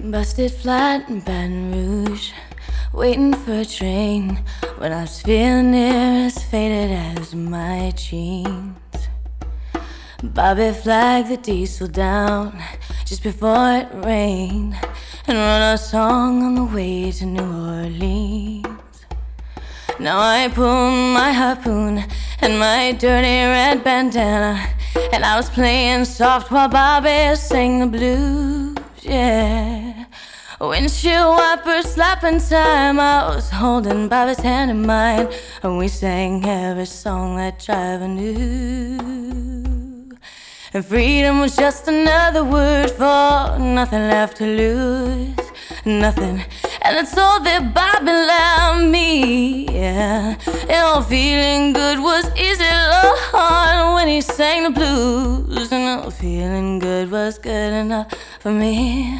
Busted flat in Baton Rouge, waiting for a train when I was feeling near as faded as my jeans. Bobby flagged the diesel down just before it rained and wrote a song on the way to New Orleans. Now I pulled my harpoon and my dirty red bandana, and I was playing soft while Bobby sang the blues, yeah. Windshield wipers slapping time, I was holding Bobby's hand in mine, and we sang every song that driver knew. And freedom was just another word for nothing left to lose, nothing. And that's all that Bobby allowed me, yeah. And all feeling good was easy, Lord, when he sang the blues. And all feeling good was good enough for me,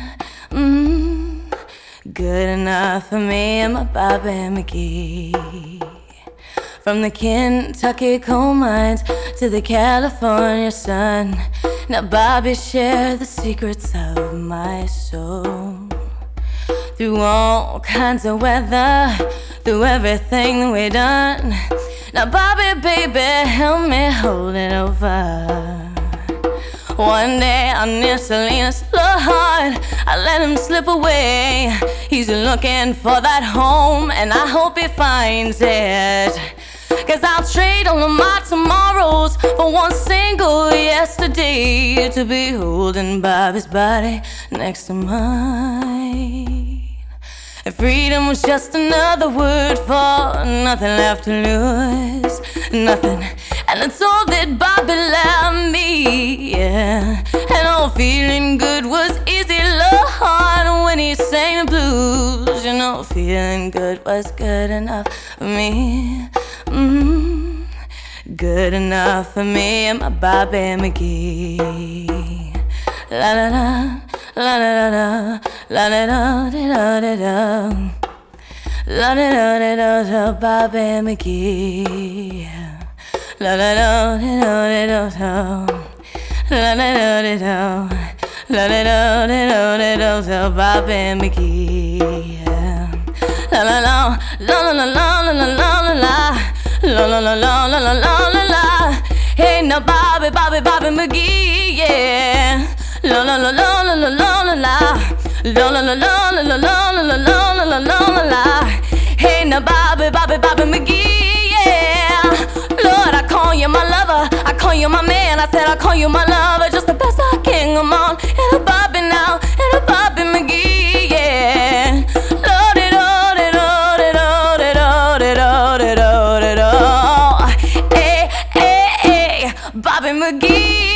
good enough for me and my Bobby McGee. From the Kentucky coal mines to the California sun, now Bobby shared the secrets of my soul. Through all kinds of weather, through everything that we done, now Bobby, baby, help me hold it over. One day I'm near Salinas, Lord, I let him slip away. He's looking for that home, and I hope he finds it. 'Cause I'll trade all of my tomorrows for one single yesterday, to be holding Bobby's body next to mine. And freedom was just another word for nothing left to lose, nothing. And that's all that Bobby allowed me, yeah. And all feeling good was easy, Lord, when he sang the blues. You know, feeling good was good enough for me, good enough for me and my Bobby McGee. La la la, la la la la, la la la da da da, la la la da da, Bobby McGee. La la la da da da da, la la la da da, la la la da da, Bobby McGee. La la la, la la la la la la la la. La la la la la la la la la. Hey now Bobby, Bobby, Bobby McGee, yeah. La la la la la la la la la. La la la la la la la la la la la la. Hey now Bobby, Bobby, Bobby McGee, yeah. Lord, I call you my lover, I call you my man. I said I call you my lover, just the best I can. Come on, and a Bobby now, and a Bobby McGee, yeah. Lord, it all, it all, it all, it all, it all, it all, it all. Bobby McGee.